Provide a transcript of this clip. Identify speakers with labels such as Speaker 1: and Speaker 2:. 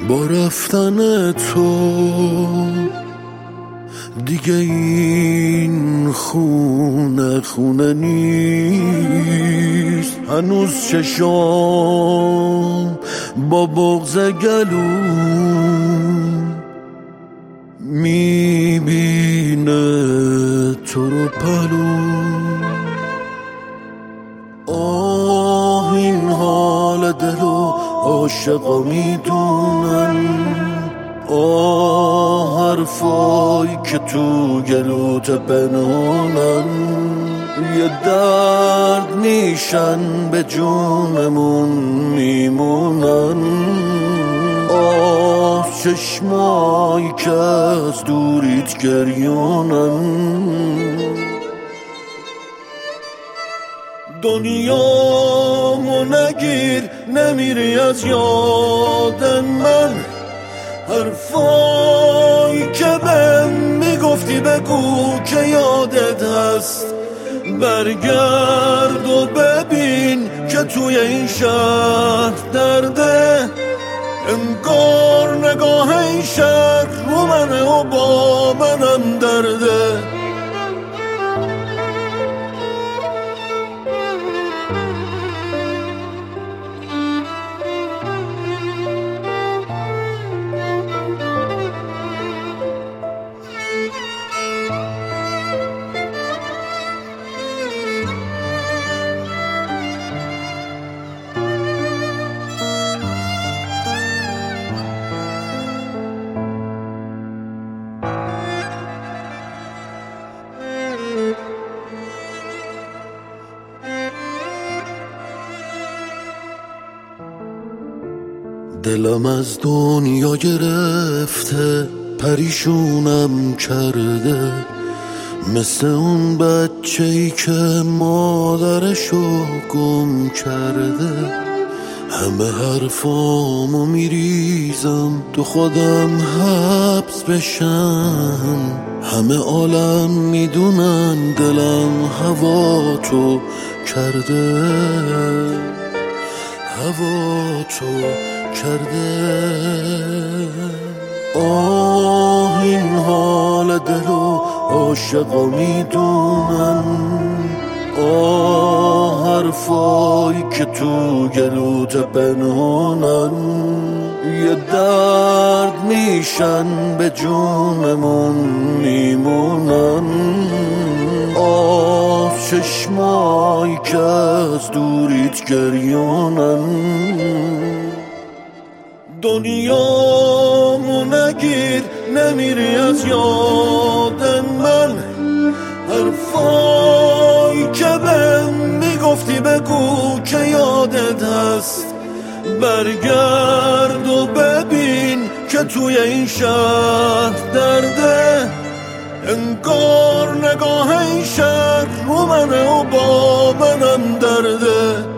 Speaker 1: با رفتن تو دیگه این خونه نیست. هنوز چشام با بغض گلو میبینه تو رو پلو. آه این حال دلو عاشقا میدونن، حرفایی که تو گلوت پنهونن یه درد میشن به جونمون میمونن. چشمایی که از دوریت گریونن. دنیامو نگیر نمیری از یاد من، حرفایی که بهم میگفتی بگو که یادت هست. برگرد و ببین که توی این شهر درده، انگار نگاه این شهر رو منه و با منم درده. دلم از دنیا گرفته پریشونم کرده، مثل اون بچه‌ای که مادرشو گم کرده. همه حرفامو میریزم تو خودم حبس بشم، همه عالم میدونن دلم هوا تو کرده، هوا تو کرده. این حال دلو عاشقا میدونن، حرفایی که تو گلوت پنهونن یه درد میشن به جونمون میمونن. چشمایی که از دوریت گریونن. دنیامو نگیر نمیری از یاد من، حرفایی که بهم میگفتی بگو که یادت هست. برگرد و ببین که توی این شهر درده، انگار نگاه این شهر رو منه و با منم درده.